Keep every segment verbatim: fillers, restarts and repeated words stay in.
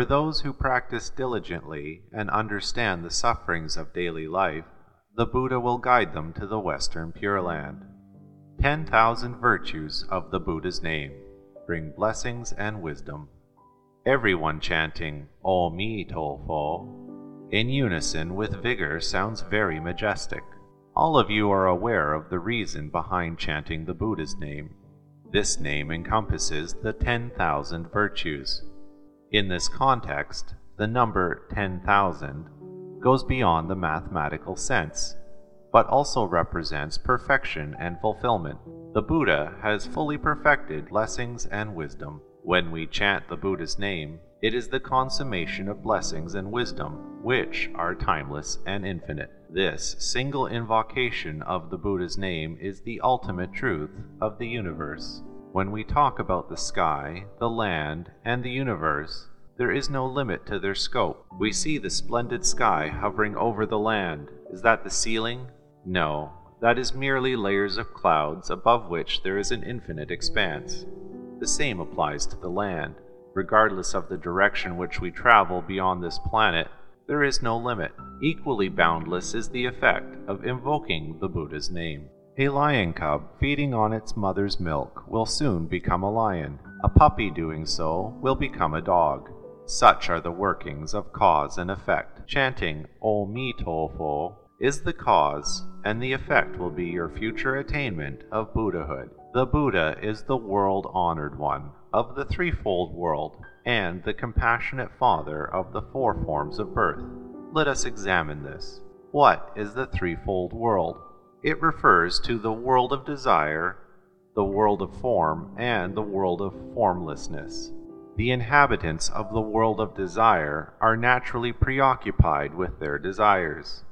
For those who practice diligently and understand the sufferings of daily life, the Buddha will guide them to the Western Pure Land. Ten thousand virtues of the Buddha's name bring blessings and wisdom. Everyone chanting Aumi Tofo in unison with vigor sounds very majestic. All of you are aware of the reason behind chanting the Buddha's name. This name encompasses the ten thousand virtues. In this context, the number ten thousand goes beyond the mathematical sense, but also represents perfection and fulfillment. The Buddha has fully perfected blessings and wisdom. When we chant the Buddha's name, it is the consummation of blessings and wisdom, which are timeless and infinite. This single invocation of the Buddha's name is the ultimate truth of the universe. When we talk about the sky, the land, and the universe, there is no limit to their scope. We see the splendid sky hovering over the land. Is that the ceiling? No, that is merely layers of clouds above which there is an infinite expanse. The same applies to the land. Regardless of the direction which we travel beyond this planet, there is no limit. Equally boundless is the effect of invoking the Buddha's name. A lion cub feeding on its mother's milk will soon become a lion. A puppy doing so will become a dog. Such are the workings of cause and effect. Chanting Aumi Tofo is the cause, and the effect will be your future attainment of Buddhahood. The Buddha is the world-honored one of the threefold world and the compassionate father of the four forms of birth. Let us examine this. What is the threefold world? It refers to the world of desire, the world of form, and the world of formlessness. The inhabitants of the world of desire are naturally preoccupied with their desires,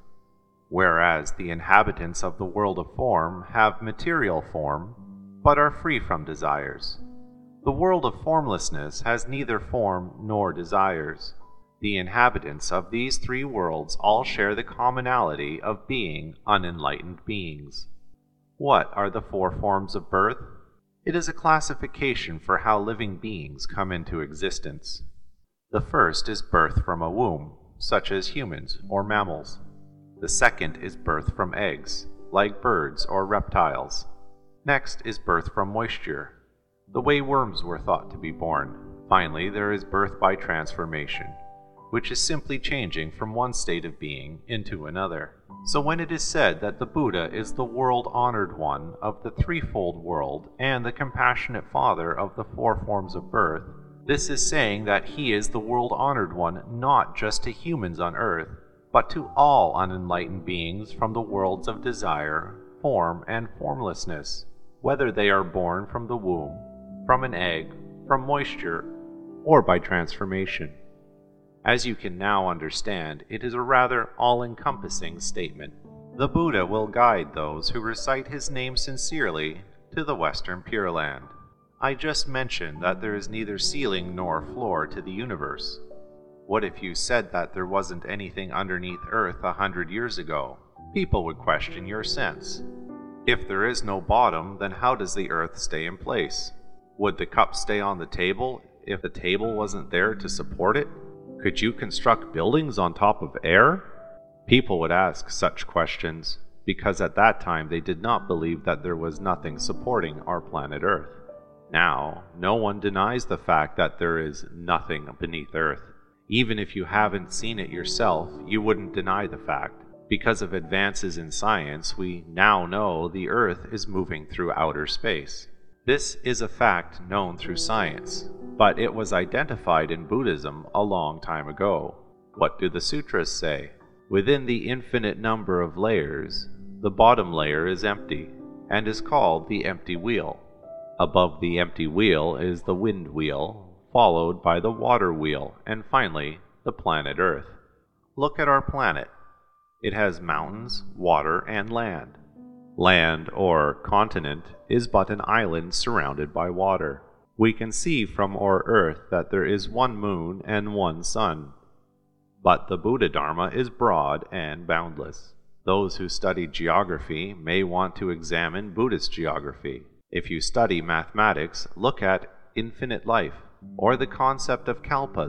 whereas the inhabitants of the world of form have material form, but are free from desires. The world of formlessness has neither form nor desires. The inhabitants of these three worlds all share the commonality of being unenlightened beings. What are the four forms of birth? It is a classification for how living beings come into existence. The first is birth from a womb, such as humans or mammals. The second is birth from eggs, like birds or reptiles. Next is birth from moisture, the way worms were thought to be born. Finally, there is birth by transformation, which is simply changing from one state of being into another. So when it is said that the Buddha is the world-honored one of the threefold world and the compassionate father of the four forms of birth, this is saying that he is the world-honored one not just to humans on earth, but to all unenlightened beings from the worlds of desire, form, and formlessness, whether they are born from the womb, from an egg, from moisture, or by transformation. As you can now understand, it is a rather all-encompassing statement. The Buddha will guide those who recite his name sincerely to the Western Pure Land. I just mentioned that there is neither ceiling nor floor to the universe. What if you said that there wasn't anything underneath Earth a hundred years ago? People would question your sense. If there is no bottom, then how does the Earth stay in place? Would the cup stay on the table if the table wasn't there to support it? Could you construct buildings on top of air? People would ask such questions because at that time they did not believe that there was nothing supporting our planet Earth. Now, no one denies the fact that there is nothing beneath Earth. Even if you haven't seen it yourself, you wouldn't deny the fact. Because of advances in science, we now know the Earth is moving through outer space. This is a fact known through science, but it was identified in Buddhism a long time ago. What do the sutras say? Within the infinite number of layers, the bottom layer is empty, and is called the empty wheel. Above the empty wheel is the wind wheel, followed by the water wheel, and finally, the planet Earth. Look at our planet. It has mountains, water, and land. Land, or continent, is but an island surrounded by water. We can see from our Earth that there is one moon and one sun. But the Buddha Dharma is broad and boundless. Those who study geography may want to examine Buddhist geography. If you study mathematics, look at infinite life, or the concept of kalpas.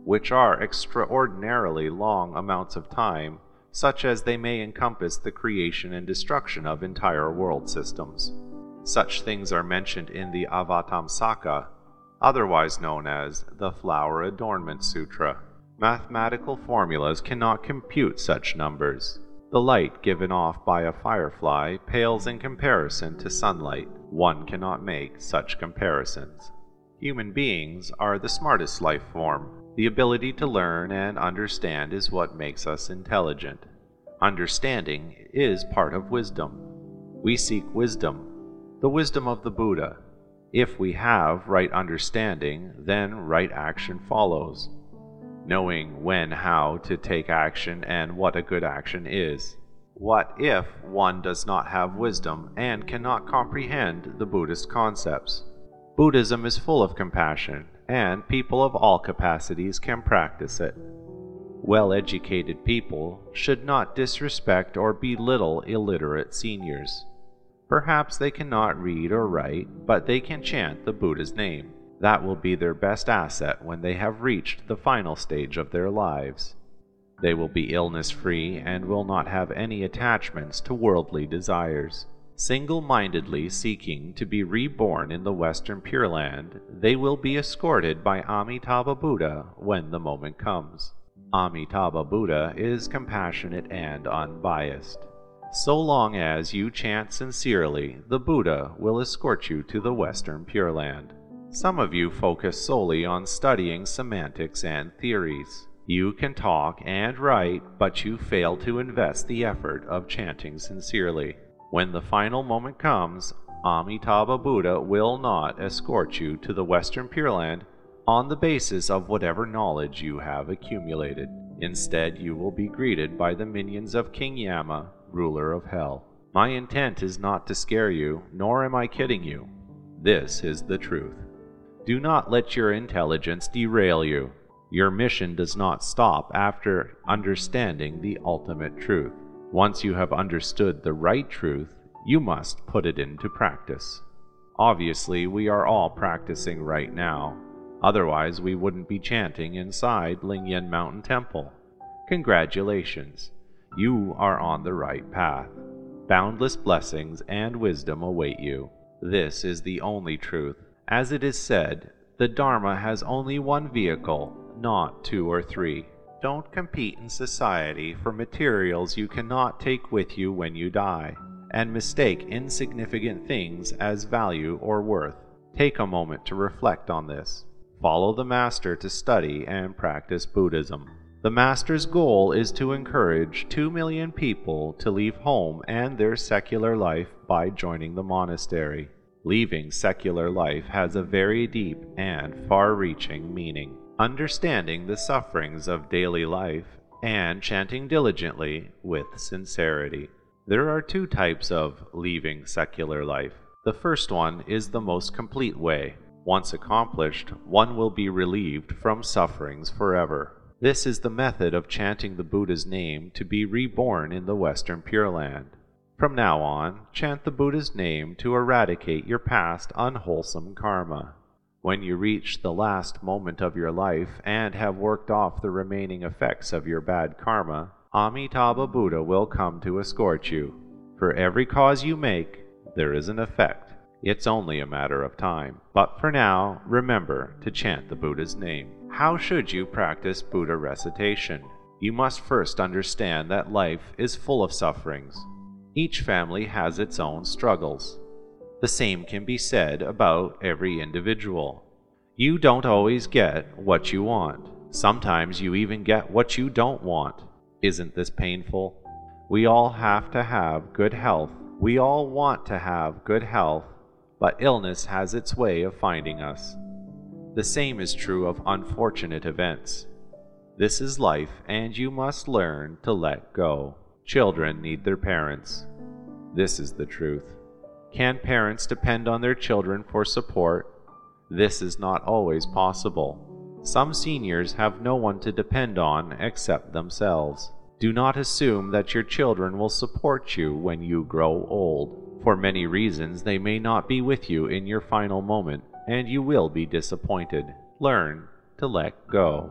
which are extraordinarily long amounts of time, such as they may encompass the creation and destruction of entire world systems. Such things are mentioned in the Avatamsaka, otherwise known as the Flower Adornment Sutra. Mathematical formulas cannot compute such numbers. The light given off by a firefly pales in comparison to sunlight. One cannot make such comparisons. Human beings are the smartest life form. The ability to learn and understand is what makes us intelligent. Understanding is part of wisdom. We seek wisdom, the wisdom of the Buddha. If we have right understanding, then right action follows. Knowing when, how to take action and what a good action is. What if one does not have wisdom and cannot comprehend the Buddhist concepts? Buddhism is full of compassion, and people of all capacities can practice it. Well-educated people should not disrespect or belittle illiterate seniors. Perhaps they cannot read or write, but they can chant the Buddha's name. That will be their best asset when they have reached the final stage of their lives. They will be illness-free and will not have any attachments to worldly desires. Single-mindedly seeking to be reborn in the Western Pure Land, they will be escorted by Amitabha Buddha when the moment comes. Amitabha Buddha is compassionate and unbiased. So long as you chant sincerely, the Buddha will escort you to the Western Pure Land. Some of you focus solely on studying semantics and theories. You can talk and write, but you fail to invest the effort of chanting sincerely. When the final moment comes, Amitabha Buddha will not escort you to the Western Pure Land on the basis of whatever knowledge you have accumulated. Instead, you will be greeted by the minions of King Yama, ruler of hell. My intent is not to scare you, nor am I kidding you. This is the truth. Do not let your intelligence derail you. Your mission does not stop after understanding the ultimate truth. Once you have understood the right truth, you must put it into practice. Obviously, we are all practicing right now. Otherwise, we wouldn't be chanting inside Lingyan Mountain Temple. Congratulations, you are on the right path. Boundless blessings and wisdom await you. This is the only truth. As it is said, the Dharma has only one vehicle, not two or three. Don't compete in society for materials you cannot take with you when you die, and mistake insignificant things as value or worth. Take a moment to reflect on this. Follow the Master to study and practice Buddhism. The Master's goal is to encourage two million people to leave home and their secular life by joining the monastery. Leaving secular life has a very deep and far-reaching meaning. Understanding the sufferings of daily life and chanting diligently with sincerity. There are two types of leaving secular life. The first one is the most complete way. Once accomplished, one will be relieved from sufferings forever. This is the method of chanting the Buddha's name to be reborn in the Western Pure Land. From now on, chant the Buddha's name to eradicate your past unwholesome karma. When you reach the last moment of your life and have worked off the remaining effects of your bad karma, Amitabha Buddha will come to escort you. For every cause you make, there is an effect. It's only a matter of time. But for now, remember to chant the Buddha's name. How should you practice Buddha recitation? You must first understand that life is full of sufferings. Each family has its own struggles. The same can be said about every individual. You don't always get what you want. Sometimes you even get what you don't want. Isn't this painful? We all have to have good health. We all want to have good health, but illness has its way of finding us. The same is true of unfortunate events. This is life, and you must learn to let go. Children need their parents. This is the truth. Can parents depend on their children for support? This is not always possible. Some seniors have no one to depend on except themselves. Do not assume that your children will support you when you grow old. For many reasons, they may not be with you in your final moment, and you will be disappointed. Learn to let go.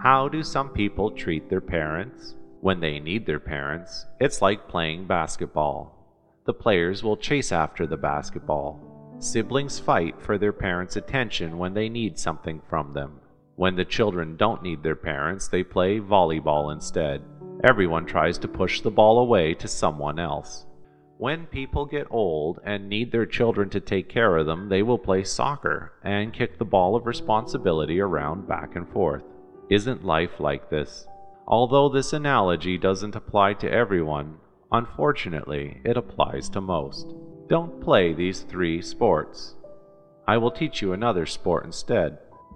How do some people treat their parents? When they need their parents, it's like playing basketball. The players will chase after the basketball. Siblings fight for their parents' attention when they need something from them. When the children don't need their parents, they play volleyball instead. Everyone tries to push the ball away to someone else. When people get old and need their children to take care of them, they will play soccer and kick the ball of responsibility around back and forth. Isn't life like this? Although this analogy doesn't apply to everyone, unfortunately, it applies to most. Don't play these three sports. I will teach you another sport instead: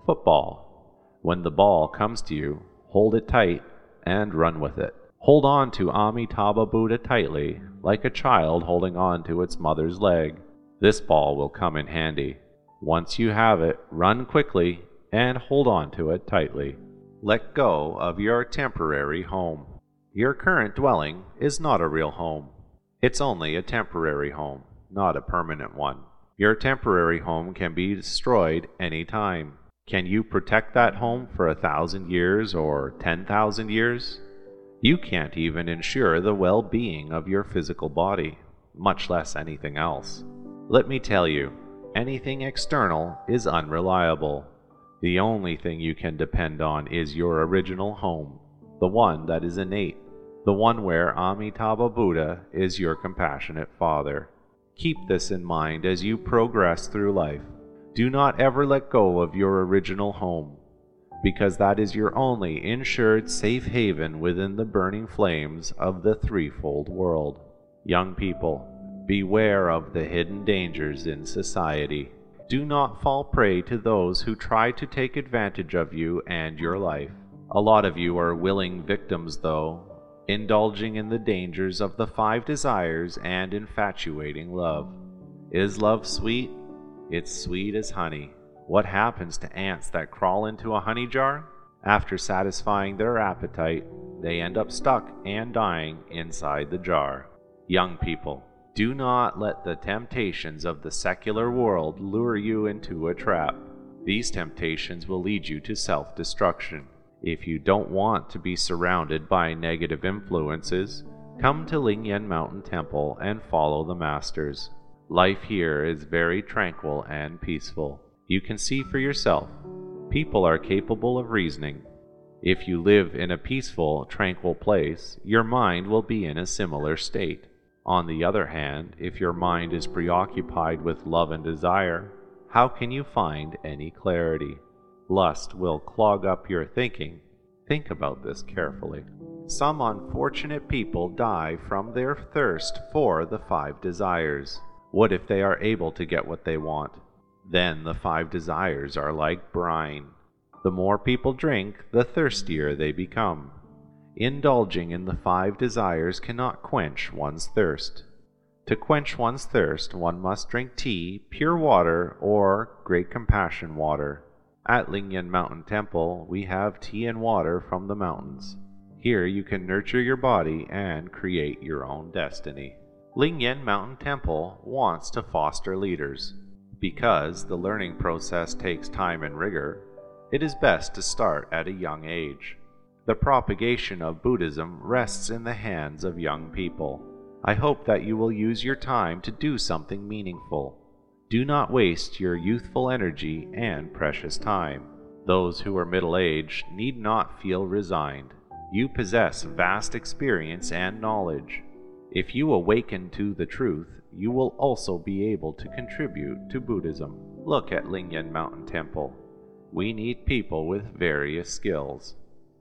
football. When the ball comes to you, hold it tight and run with it. Hold on to Amitabha Buddha tightly, like a child holding on to its mother's leg. This ball will come in handy. Once you have it, run quickly and hold on to it tightly. Let go of your temporary home. Your current dwelling is not a real home. It's only a temporary home, not a permanent one. Your temporary home can be destroyed any time. Can you protect that home for a thousand years or ten thousand years? You can't even ensure the well-being of your physical body, much less anything else. Let me tell you, anything external is unreliable. The only thing you can depend on is your original home, the one that is innate, the one where Amitabha Buddha is your compassionate father. Keep this in mind as you progress through life. Do not ever let go of your original home, because that is your only insured safe haven within the burning flames of the threefold world. Young people, beware of the hidden dangers in society. Do not fall prey to those who try to take advantage of you and your life. A lot of you are willing victims, though, indulging in the dangers of the five desires and infatuating love. Is love sweet? It's sweet as honey. What happens to ants that crawl into a honey jar? After satisfying their appetite, they end up stuck and dying inside the jar. Young people, do not let the temptations of the secular world lure you into a trap. These temptations will lead you to self-destruction. If you don't want to be surrounded by negative influences, come to Lingyan Mountain Temple and follow the masters. Life here is very tranquil and peaceful. You can see for yourself. People are capable of reasoning. If you live in a peaceful, tranquil place, your mind will be in a similar state. On the other hand, if your mind is preoccupied with love and desire, how can you find any clarity? Lust will clog up your thinking. Think about this carefully. Some unfortunate people die from their thirst for the five desires. What if they are able to get what they want? Then the five desires are like brine. The more people drink, the thirstier they become. Indulging in the five desires cannot quench one's thirst. To quench one's thirst, one must drink tea, pure water, or Great Compassion water. At Lingyan Mountain Temple, we have tea and water from the mountains. Here you can nurture your body and create your own destiny. Lingyan Mountain Temple wants to foster leaders. Because the learning process takes time and rigor, it is best to start at a young age. The propagation of Buddhism rests in the hands of young people. I hope that you will use your time to do something meaningful. Do not waste your youthful energy and precious time. Those who are middle-aged need not feel resigned. You possess vast experience and knowledge. If you awaken to the truth, you will also be able to contribute to Buddhism. Look at Lingyan Mountain Temple. We need people with various skills.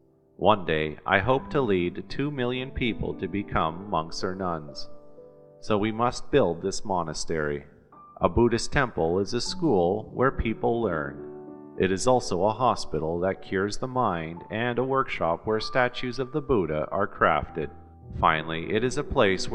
One day, I hope to lead two million people to become monks or nuns. So we must build this monastery. A Buddhist temple is a school where people learn. It is also a hospital that cures the mind and a workshop where statues of the Buddha are crafted. Finally, it is a place where